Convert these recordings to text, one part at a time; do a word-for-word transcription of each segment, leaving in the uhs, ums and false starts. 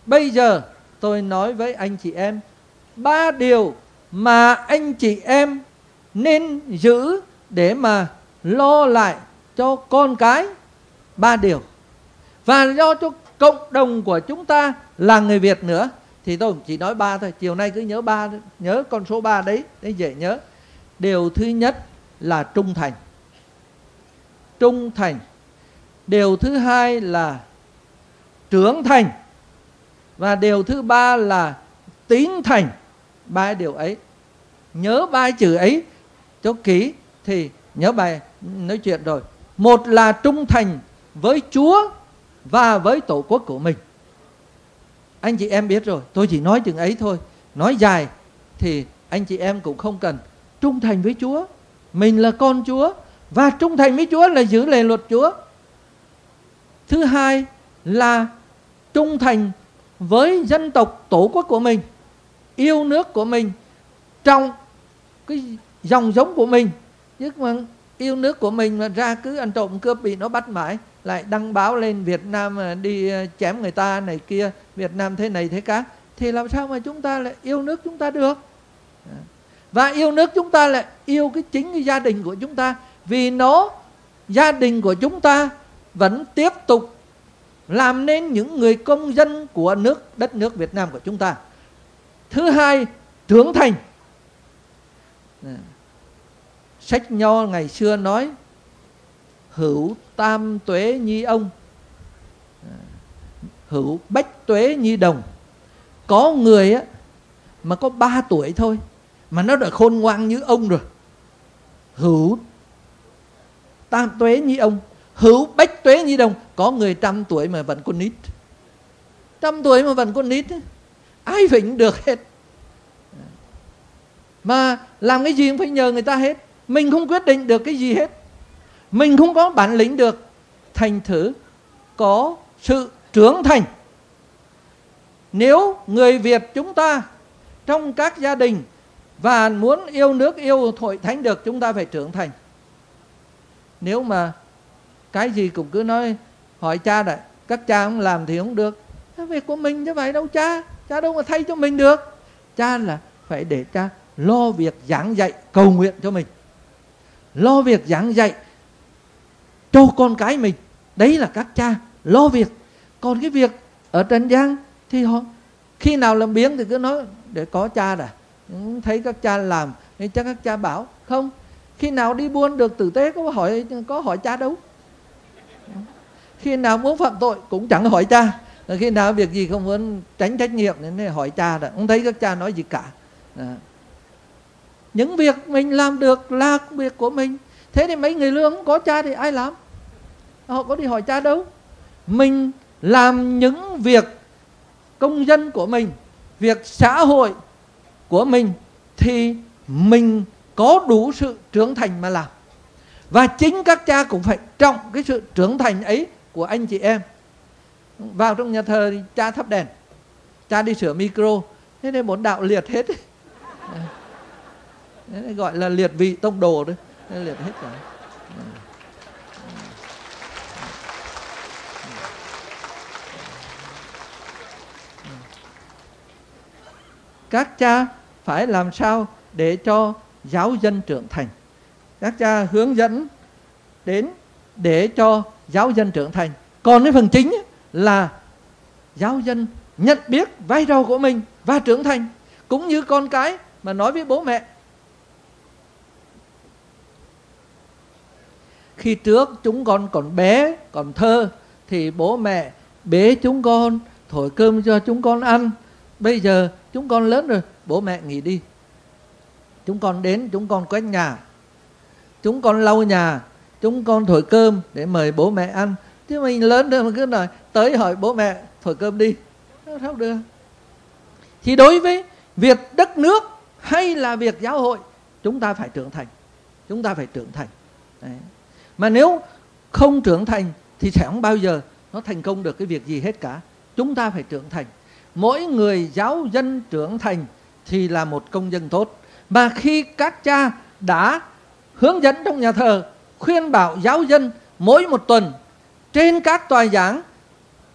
Bây giờ tôi nói với anh chị em ba điều mà anh chị em nên giữ để mà lo lại cho con cái. Ba điều. Và do cho cộng đồng của chúng ta là người Việt nữa, thì tôi chỉ nói ba thôi. Chiều nay cứ nhớ ba, nhớ con số ba đấy, đấy dễ nhớ. Điều thứ nhất là trung thành. Trung thành. Điều thứ hai là trưởng thành. Và điều thứ ba là tín thành. Ba điều ấy. Nhớ ba chữ ấy cho kỹ thì nhớ bài nói chuyện rồi. Một là trung thành với Chúa và với tổ quốc của mình. Anh chị em biết rồi, tôi chỉ nói chừng ấy thôi. Nói dài thì anh chị em cũng không cần. Trung thành với Chúa, mình là con Chúa, và trung thành với Chúa là giữ lề luật Chúa. Thứ hai là trung thành với dân tộc tổ quốc của mình, yêu nước của mình, trong cái dòng giống của mình. Nhưng mà yêu nước của mình mà ra cứ ăn trộm cướp bị nó bắt mãi, lại đăng báo lên Việt Nam đi chém người ta này kia, Việt Nam thế này thế khác, thì làm sao mà chúng ta lại yêu nước chúng ta được? Và yêu nước chúng ta lại yêu cái chính cái gia đình của chúng ta, vì nó, gia đình của chúng ta vẫn tiếp tục làm nên những người công dân của nước đất nước Việt Nam của chúng ta. Thứ hai, trưởng thành. Sách Nho ngày xưa nói hữu tam tuế nhi ông, hữu bách tuế nhi đồng. Có người á mà có ba tuổi thôi mà nó đã khôn ngoan như ông rồi. Hữu tam tuế nhi ông, hữu bách tuế nhi đồng. Có người trăm tuổi mà vẫn con nít. Trăm tuổi mà vẫn con nít, ai phỉnh được hết. Mà làm cái gì cũng phải nhờ người ta hết. Mình không quyết định được cái gì hết. Mình không có bản lĩnh được. Thành thử có sự trưởng thành. Nếu người Việt chúng ta trong các gia đình và muốn yêu nước, yêu hội thánh được, chúng ta phải trưởng thành. Nếu mà cái gì cũng cứ nói hỏi cha đấy, các cha không làm thì không được. Việc của mình chứ phải đâu cha. Cha đâu mà thay cho mình được. Cha là phải để cha lo việc giảng dạy, cầu nguyện cho mình, lo việc giảng dạy cho con cái mình. Đấy là các cha lo việc. Còn cái việc ở trần gian thì họ khi nào làm biếng thì cứ nói để có cha đã, thấy các cha làm nên chắc các cha bảo. Không, khi nào đi buôn được tử tế có hỏi có hỏi cha đâu. Khi nào muốn phạm tội cũng chẳng hỏi cha. Khi nào việc gì không muốn tránh trách nhiệm nên hỏi cha đã, không thấy các cha nói gì cả. À. Những việc mình làm được là việc của mình. Thế thì mấy người lương không có cha thì ai làm? Họ có đi hỏi cha đâu. Mình làm những việc công dân của mình, việc xã hội của mình, thì mình có đủ sự trưởng thành mà làm. Và chính các cha cũng phải trọng cái sự trưởng thành ấy của anh chị em. Vào trong nhà thờ thì cha thắp đèn, cha đi sửa micro, thế nên bốn đạo liệt hết. Đấy, gọi là liệt vị tông đồ đấy, liệt hết cả. Các cha phải làm sao để cho giáo dân trưởng thành. Các cha hướng dẫn đến để cho giáo dân trưởng thành. Còn cái phần chính là giáo dân nhận biết vai trò của mình và trưởng thành. Cũng như con cái mà nói với bố mẹ. Khi trước chúng con còn bé, còn thơ, thì bố mẹ bế chúng con, thổi cơm cho chúng con ăn. Bây giờ chúng con lớn rồi, bố mẹ nghỉ đi. Chúng con đến, chúng con quét nhà, chúng con lau nhà, chúng con thổi cơm để mời bố mẹ ăn. Chứ mình lớn rồi mà cứ nói tới hỏi bố mẹ thổi cơm đi, không được. Thì đối với việc đất nước hay là việc giáo hội, chúng ta phải trưởng thành. Chúng ta phải trưởng thành. Đấy. Mà nếu không trưởng thành thì sẽ không bao giờ nó thành công được cái việc gì hết cả. Chúng ta phải trưởng thành. Mỗi người giáo dân trưởng thành thì là một công dân tốt. Mà khi các cha đã hướng dẫn trong nhà thờ, khuyên bảo giáo dân mỗi một tuần trên các tòa giảng,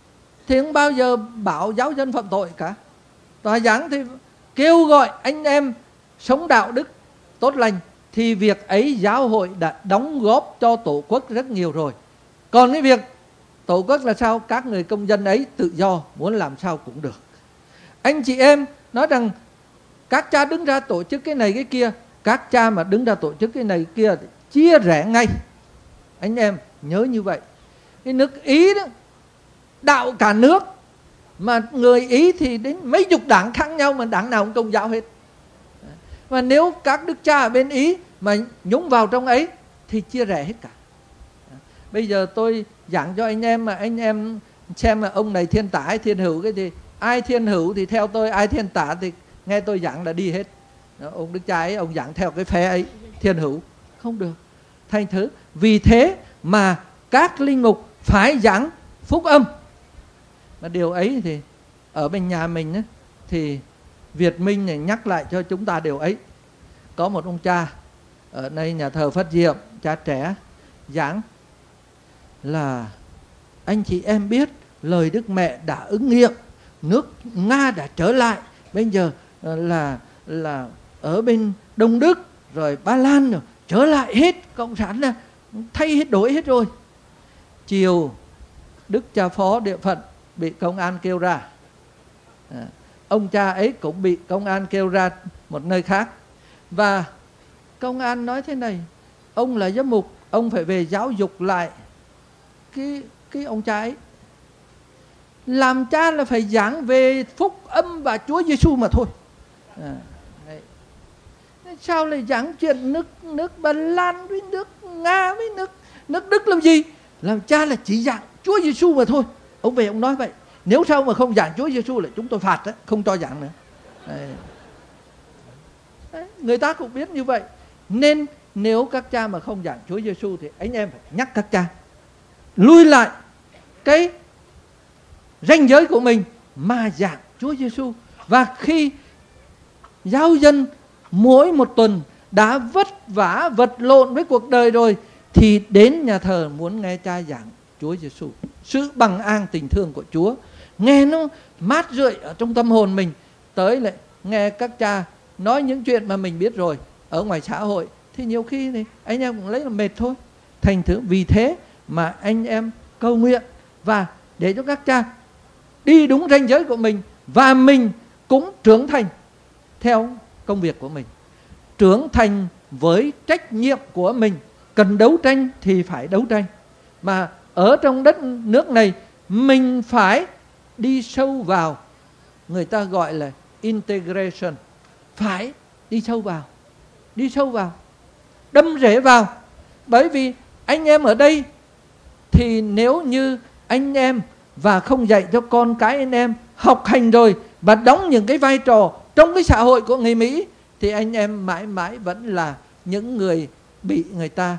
thì không bao giờ bảo giáo dân phạm tội cả. Tòa giảng thì kêu gọi anh em sống đạo đức tốt lành, thì việc ấy giáo hội đã đóng góp cho tổ quốc rất nhiều rồi. Còn cái việc tổ quốc là sao? Các người công dân ấy tự do, muốn làm sao cũng được. Anh chị em nói rằng các cha đứng ra tổ chức cái này cái kia, các cha mà đứng ra tổ chức cái này cái kia thì chia rẽ ngay. Anh em nhớ như vậy. Cái nước Ý đó, đạo cả nước, mà người Ý thì đến mấy chục đảng khác nhau mà đảng nào cũng công giáo hết. Và nếu các đức cha ở bên Ý mà nhúng vào trong ấy thì chia rẽ hết cả. Bây giờ tôi giảng cho anh em mà anh em xem là ông này thiên tả hay thiên hữu, cái thì ai thiên hữu thì theo tôi, ai thiên tả thì nghe tôi giảng là đi hết. Ông đức cha ấy ông giảng theo cái phe ấy, thiên hữu không được. Thành thử vì thế mà các linh mục phải giảng phúc âm. Mà điều ấy thì ở bên nhà mình ấy, thì Việt Minh này nhắc lại cho chúng ta điều ấy. Có một ông cha ở đây nhà thờ Phát Diệm, cha trẻ, giảng là anh chị em biết lời Đức Mẹ đã ứng nghiệm, nước Nga đã trở lại, bây giờ là là ở bên Đông Đức rồi Ba Lan rồi trở lại hết, cộng sản là thay hết đổi hết rồi. Chiều đức cha phó địa phận bị công an kêu ra, à, ông cha ấy cũng bị công an kêu ra một nơi khác. Và công an nói thế này: ông là giám mục, ông phải về giáo dục lại cái, cái ông cha ấy. Làm cha là phải giảng về phúc âm và Chúa Giêsu mà thôi. À, đấy. Sao lại giảng chuyện nước nước Ba Lan với nước Nga với nước nước Đức làm gì? Làm cha là chỉ giảng Chúa Giêsu mà thôi. Ông về ông nói vậy. Nếu sao mà không giảng Chúa Giêsu là chúng tôi phạt đó, không cho giảng nữa. Đấy. Đấy. Người ta cũng biết như vậy. Nên nếu các cha mà không giảng Chúa Giêsu thì anh em phải nhắc các cha lui lại cái ranh giới của mình mà giảng Chúa Giêsu. Và khi giáo dân mỗi một tuần đã vất vả vật lộn với cuộc đời rồi thì đến nhà thờ muốn nghe cha giảng Chúa Giêsu, sự bằng an tình thương của Chúa, nghe nó mát rượi ở trong tâm hồn mình. Tới lại nghe các cha nói những chuyện mà mình biết rồi ở ngoài xã hội thì nhiều khi thì anh em cũng lấy làm mệt thôi. Thành thử vì thế mà anh em cầu nguyện và để cho các cha đi đúng ranh giới của mình, và mình cũng trưởng thành theo công việc của mình, trưởng thành với trách nhiệm của mình. Cần đấu tranh thì phải đấu tranh, mà ở trong đất nước này mình phải đi sâu vào, người ta gọi là integration, phải đi sâu vào, đi sâu vào, đâm rễ vào. Bởi vì anh em ở đây thì nếu như anh em và không dạy cho con cái anh em học hành rồi và đóng những cái vai trò trong cái xã hội của người Mỹ thì anh em mãi mãi vẫn là những người bị người ta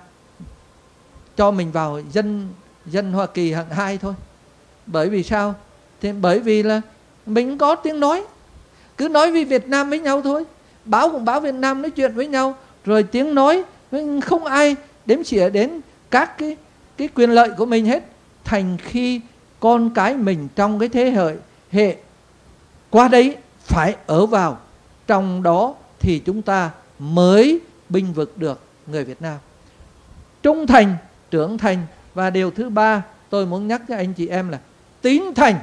cho mình vào dân dân Hoa Kỳ hạng hai thôi. Bởi vì sao? Thì bởi vì là mình có tiếng nói, cứ nói với Việt Nam với nhau thôi, báo cũng báo Việt Nam nói chuyện với nhau, rồi tiếng nói không ai đếm xỉa đến các cái cái quyền lợi của mình hết. Thành khi con cái mình trong cái thế hệ hệ qua đấy phải ở vào trong đó thì chúng ta mới binh vực được người Việt Nam. Trung thành, trưởng thành. Và điều thứ ba tôi muốn nhắc cho anh chị em là tín thành.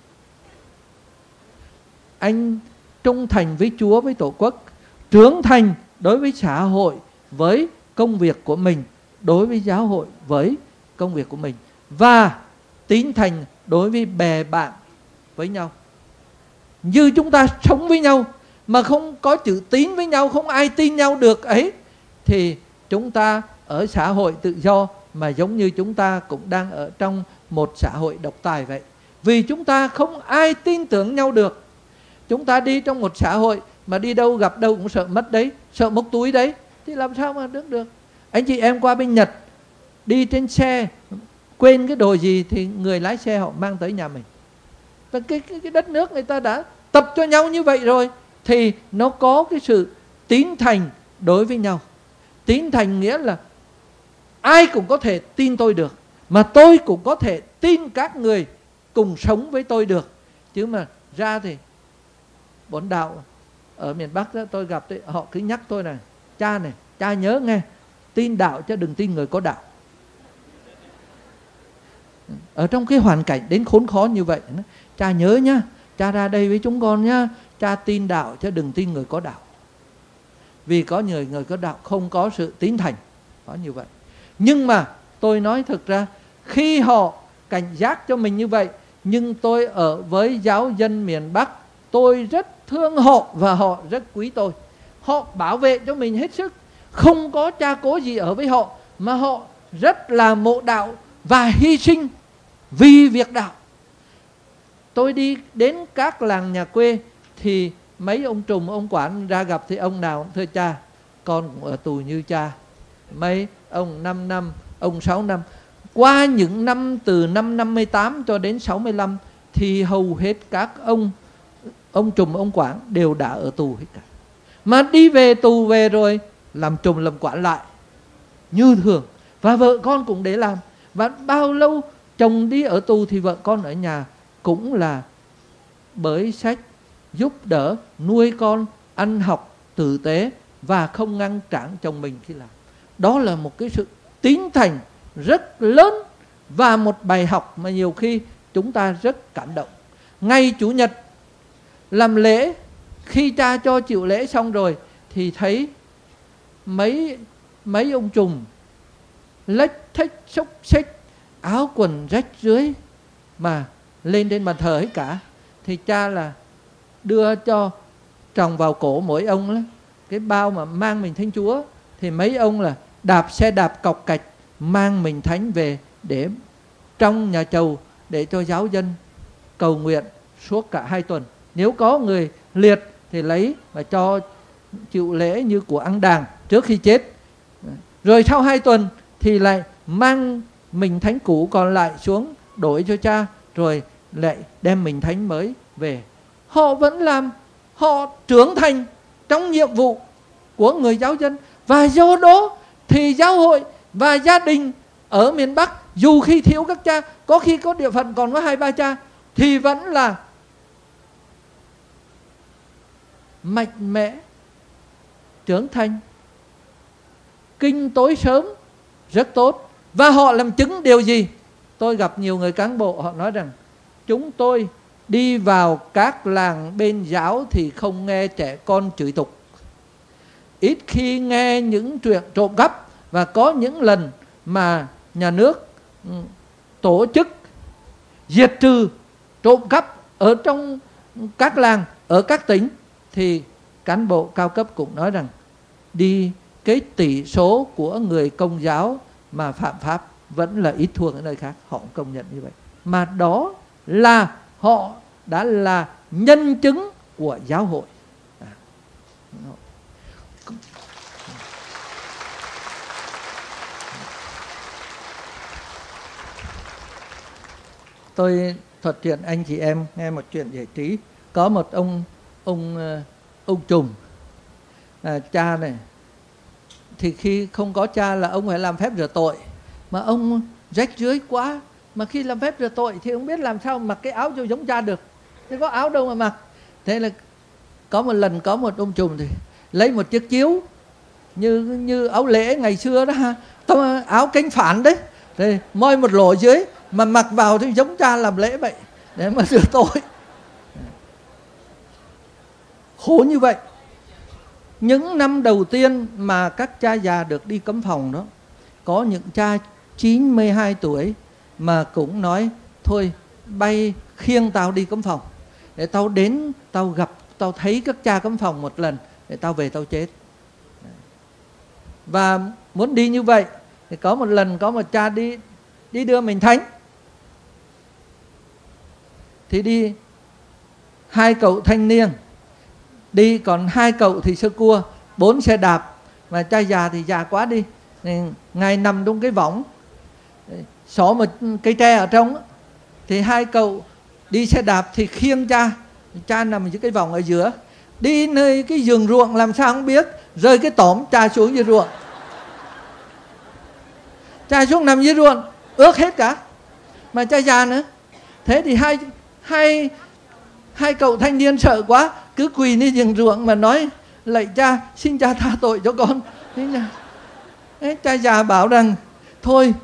Anh trung thành với Chúa, với Tổ quốc, trưởng thành đối với xã hội, với công việc của mình, đối với giáo hội, với công việc của mình, và tín thành đối với bè bạn với nhau. Như chúng ta sống với nhau mà không có chữ tín với nhau, không ai tin nhau được ấy, thì chúng ta ở xã hội tự do mà giống như chúng ta cũng đang ở trong một xã hội độc tài vậy. Vì chúng ta không ai tin tưởng nhau được. Chúng ta đi trong một xã hội mà đi đâu gặp đâu cũng sợ mất đấy, sợ móc túi đấy, thì làm sao mà đứng được. Anh chị em qua bên Nhật, đi trên xe quên cái đồ gì thì người lái xe họ mang tới nhà mình. Và cái, cái, cái đất nước người ta đã tập cho nhau như vậy rồi, thì nó có cái sự tín thành đối với nhau. Tín thành nghĩa là ai cũng có thể tin tôi được, mà tôi cũng có thể tin các người cùng sống với tôi được. Chứ mà ra thì bọn đạo ở miền Bắc đó, tôi gặp đấy, họ cứ nhắc tôi này: cha này, cha nhớ nghe, tin đạo chứ đừng tin người có đạo. Ở trong cái hoàn cảnh đến khốn khó như vậy, cha nhớ nhá, cha ra đây với chúng con nhá, cha tin đạo chứ đừng tin người có đạo. Vì có người người có đạo không có sự tín thành, có như vậy. Nhưng mà tôi nói thực ra, khi họ cảnh giác cho mình như vậy, nhưng tôi ở với giáo dân miền Bắc, tôi rất thương họ và họ rất quý tôi. Họ bảo vệ cho mình hết sức, không có cha cố gì ở với họ, mà họ rất là mộ đạo và hy sinh vì việc đạo. Tôi đi đến các làng nhà quê thì mấy ông trùm, ông quản ra gặp thì ông nào thưa cha, con cũng ở tù như cha. Mấy ông năm năm, ông sáu năm. Qua những năm từ năm năm mươi tám cho đến sáu mươi lăm thì hầu hết các ông ông trùm, ông quản đều đã ở tù hết cả. Mà đi về tù về rồi làm trùm làm quản lại như thường. Và vợ con cũng để làm. Và bao lâu chồng đi ở tù thì vợ con ở nhà cũng là bới sách, giúp đỡ, nuôi con, ăn học tử tế và không ngăn cản chồng mình khi làm. Đó là một cái sự tín thành rất lớn và một bài học mà nhiều khi chúng ta rất cảm động. Ngày Chủ nhật làm lễ, khi cha cho chịu lễ xong rồi thì thấy mấy mấy ông trùm lách thách xốc xếch, áo quần rách rưới mà lên trên bàn thờ hết cả. Thì cha là đưa cho tròng vào cổ mỗi ông đó, cái bao mà mang mình Thánh Chúa. Thì mấy ông là đạp xe đạp cọc cạch mang mình Thánh về để trong nhà chầu để cho giáo dân cầu nguyện suốt cả hai tuần. Nếu có người liệt thì lấy và cho chịu lễ như của ăn đàng trước khi chết. Rồi sau hai tuần thì lại mang mình Thánh cũ còn lại xuống đổi cho cha, rồi lại đem mình Thánh mới về. Họ vẫn làm, họ trưởng thành trong nhiệm vụ của người giáo dân. Và do đó thì giáo hội và gia đình ở miền Bắc, dù khi thiếu các cha, có khi có địa phận còn có hai ba cha, thì vẫn là mạnh mẽ, trưởng thành, kinh tối sớm, rất tốt. Và họ làm chứng điều gì? Tôi gặp nhiều người cán bộ, họ nói rằng chúng tôi đi vào các làng bên giáo thì không nghe trẻ con chửi tục, ít khi nghe những chuyện trộm cắp. Và có những lần mà nhà nước tổ chức diệt trừ trộm cắp ở trong các làng, ở các tỉnh, thì cán bộ cao cấp cũng nói rằng đi cái tỷ số của người Công giáo mà phạm pháp vẫn là ít thua ở nơi khác. Họ cũng công nhận như vậy. Mà đó là họ đã là nhân chứng của giáo hội. À. Tôi thuật chuyện anh chị em nghe một chuyện giải trí. Có một ông ông ông trùm, à, cha này thì khi không có cha là ông phải làm phép rửa tội, mà ông rách rưới quá, mà khi làm phép rửa tội thì không biết làm sao mặc cái áo cho giống cha được, thế có áo đâu mà mặc. Thế là có một lần có một ông trùm thì lấy một chiếc chiếu như như áo lễ ngày xưa đó ha, áo cánh phản đấy, thì moi một lỗ dưới mà mặc vào thì giống cha làm lễ vậy để mà rửa tội. Khổ như vậy. Những năm đầu tiên mà các cha già được đi cấm phòng đó, có những cha chín mươi hai tuổi mà cũng nói thôi bay khiêng tao đi cấm phòng, để tao đến tao gặp, tao thấy các cha cấm phòng một lần, để tao về tao chết. Và muốn đi như vậy thì có một lần có một cha đi đi đưa mình Thánh, thì đi hai cậu thanh niên đi, còn hai cậu thì sơ cua, bốn xe đạp. Mà cha già thì già quá đi, ngài nằm trong cái võng xỏ một cây tre ở trong, thì hai cậu đi xe đạp thì khiêng cha, cha nằm dưới cái võng ở giữa, đi nơi cái vườn ruộng làm sao không biết, rơi cái tỏm cha xuống dưới ruộng, cha xuống nằm dưới ruộng ướt hết cả. Mà cha già nữa, Thế thì hai hai hai cậu thanh niên sợ quá, cứ quỳ lên giường ruộng mà nói: lạy cha, xin cha tha tội cho con. Thế là, thế cha già bảo rằng: thôi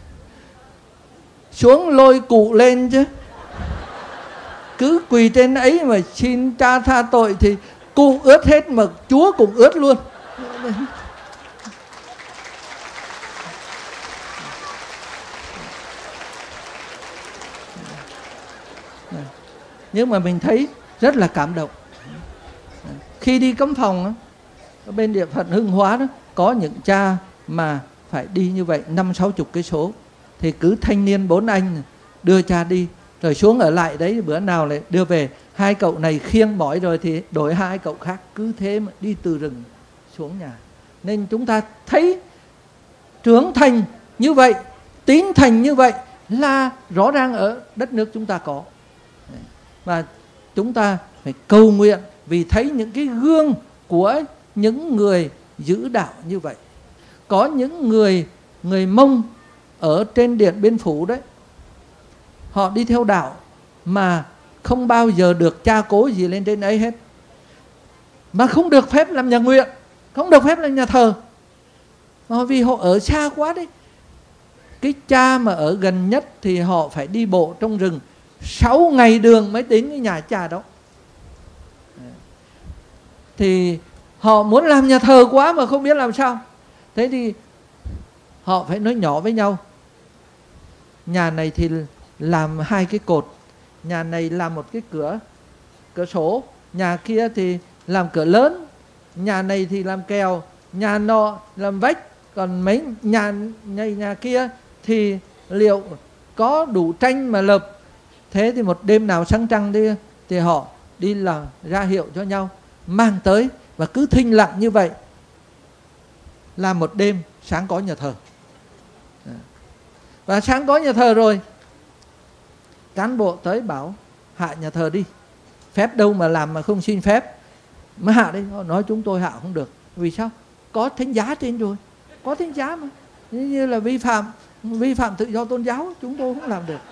xuống lôi cụ lên chứ, cứ quỳ trên ấy mà xin cha tha tội thì cụ ướt hết mà Chúa cũng ướt luôn. Nhưng mà mình thấy rất là cảm động. Khi đi cấm phòng ở bên địa phận Hưng Hóa đó, có những cha mà phải đi như vậy năm sáu chục cây số, thì cứ thanh niên bốn anh đưa cha đi, rồi xuống ở lại đấy, bữa nào lại đưa về. Hai cậu này khiêng mỏi rồi thì đổi hai cậu khác, cứ thế mà đi từ rừng xuống nhà. Nên chúng ta thấy trưởng thành như vậy, tín thành như vậy là rõ ràng ở đất nước chúng ta có. Và chúng ta phải cầu nguyện vì thấy những cái gương của những người giữ đạo như vậy. Có những người người Mông ở trên Điện Biên Phủ đấy, họ đi theo đạo mà không bao giờ được cha cố gì lên trên ấy hết, mà không được phép làm nhà nguyện, không được phép làm nhà thờ, mà vì họ ở xa quá đấy. Cái cha mà ở gần nhất thì họ phải đi bộ trong rừng sáu ngày đường mới đến cái nhà cha đó. Thì họ muốn làm nhà thờ quá mà không biết làm sao. Thế thì họ phải nói nhỏ với nhau: nhà này thì làm hai cái cột, nhà này làm một cái cửa cửa sổ, nhà kia thì làm cửa lớn, nhà này thì làm kèo, nhà nọ làm vách, còn mấy nhà nhà, nhà kia thì liệu có đủ tranh mà lợp. Thế thì một đêm nào sáng trăng đi thì họ đi là ra hiệu cho nhau, mang tới, và cứ thinh lặng như vậy làm một đêm, sáng có nhà thờ. Và sáng có nhà thờ rồi, cán bộ tới bảo hạ nhà thờ đi. Phép đâu mà làm mà không xin phép, mà hạ đi. Họ nói chúng tôi hạ không được. Vì sao? Có thánh giá trên rồi, có thánh giá mà, như là vi phạm vi phạm tự do tôn giáo, chúng tôi không làm được.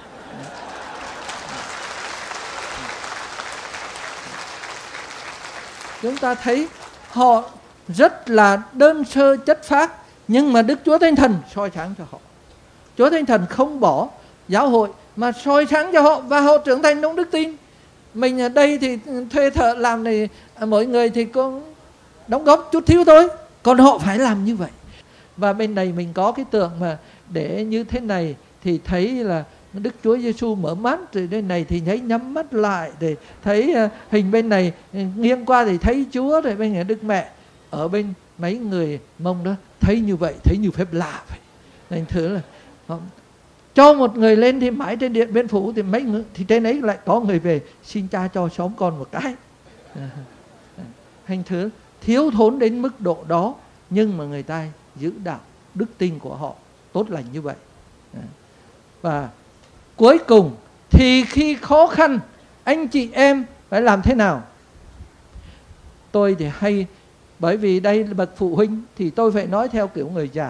Chúng ta thấy họ rất là đơn sơ chất phác, nhưng mà Đức Chúa Thánh Thần soi sáng cho họ. Chúa Thánh Thần không bỏ giáo hội mà soi sáng cho họ, và họ trưởng thành trong đức tin. Mình ở đây thì thuê thợ làm này, mỗi người thì có đóng góp chút thiếu thôi, còn họ phải làm như vậy. Và bên này mình có cái tượng mà để như thế này thì thấy là Đức Chúa Giêsu mở mắt, rồi bên này thì thấy nhắm mắt lại, để thấy hình bên này nghiêng qua thì thấy Chúa, rồi bên này Đức Mẹ. Ở bên mấy người Mông đó thấy như vậy, thấy như phép lạ vậy. Nên thử là cho một người lên thì mãi trên Điện Biên Phủ thì mấy người, thì trên ấy lại có người về xin cha cho xóm con một cái. Hành thứ thiếu thốn đến mức độ đó, nhưng mà người ta giữ đạo đức tin của họ tốt lành như vậy. Và cuối cùng thì khi khó khăn, anh chị em phải làm thế nào? Tôi thì hay, bởi vì đây là bậc phụ huynh thì tôi phải nói theo kiểu người già.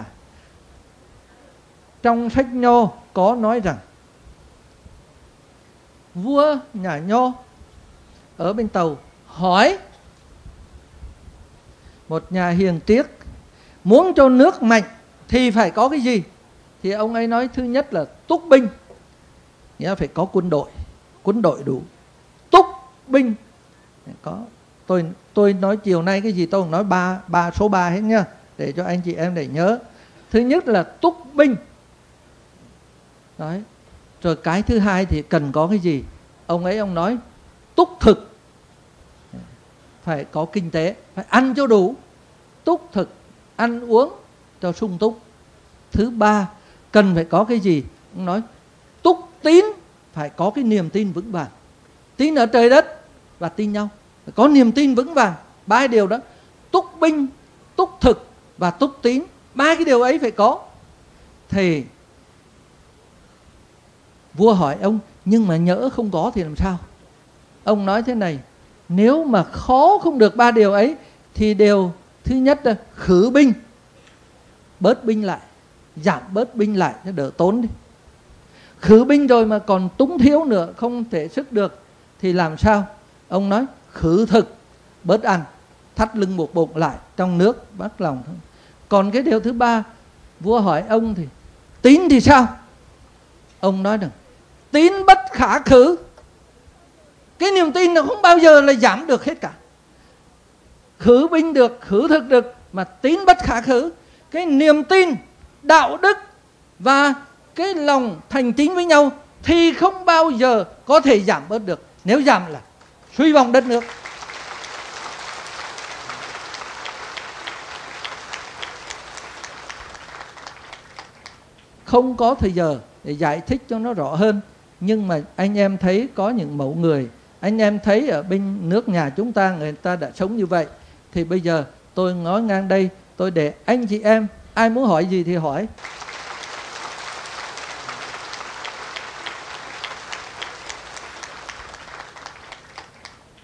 Trong sách Nho có nói rằng vua nhà Nho ở bên Tàu hỏi một nhà hiền triết muốn cho nước mạnh thì phải có cái gì? Thì ông ấy nói thứ nhất là túc binh, nghĩa là phải có quân đội, quân đội đủ. Túc binh có. Tôi tôi nói chiều nay cái gì tôi cũng nói ba ba số ba hết nhá, để cho anh chị em để nhớ. Thứ nhất là túc binh. Đấy. Rồi cái thứ hai thì cần có cái gì? Ông ấy ông nói túc thực. Phải có kinh tế, phải ăn cho đủ. Túc thực, ăn uống cho sung túc. Thứ ba, cần phải có cái gì? Ông nói túc tín, phải có cái niềm tin vững vàng. Tin ở trời đất và tin nhau, phải có niềm tin vững vàng. Ba điều đó, túc binh, túc thực và túc tín. Ba cái điều ấy phải có. Thì vua hỏi ông, nhưng mà nhỡ không có thì làm sao? Ông nói thế này: nếu mà khó không được ba điều ấy thì điều thứ nhất là khử binh, bớt binh lại, giảm bớt binh lại cho đỡ tốn đi. khử binh rồi mà còn túng thiếu nữa, không thể sức được thì làm sao? Ông nói khử thực, bớt ăn, thắt lưng buộc bụng lại trong nước bắt lòng thôi. Còn cái điều thứ ba, vua hỏi ông thì tín thì sao? Ông nói rằng tín bất khả khử. Cái niềm tin nó không bao giờ là giảm được hết cả. Khử binh được, khử thực được, mà tín bất khả khử. Cái niềm tin, đạo đức và cái lòng thành tín với nhau thì không bao giờ có thể giảm bớt được. Nếu giảm là suy vong đất nước. Không có thời giờ để giải thích cho nó rõ hơn, nhưng mà anh em thấy có những mẫu người, anh em thấy ở bên nước nhà chúng ta người ta đã sống như vậy. Thì bây giờ tôi nói ngang đây, tôi để anh chị em ai muốn hỏi gì thì hỏi.